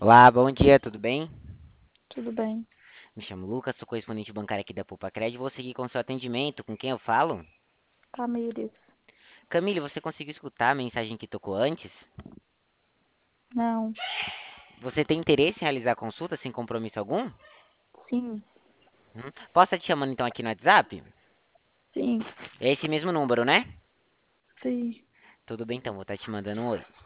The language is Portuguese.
Olá, bom dia, tudo bem? Tudo bem. Me chamo Lucas, sou correspondente bancário aqui da Poupa Cred. Vou seguir com seu atendimento. Com quem eu falo? Tamires. Camille, você conseguiu escutar a mensagem que tocou antes? Não. Você tem interesse em realizar a consulta sem compromisso algum? Sim. Posso estar te chamando então aqui no WhatsApp? Sim. É esse mesmo número, né? Sim. Tudo bem então, vou estar te mandando um oi.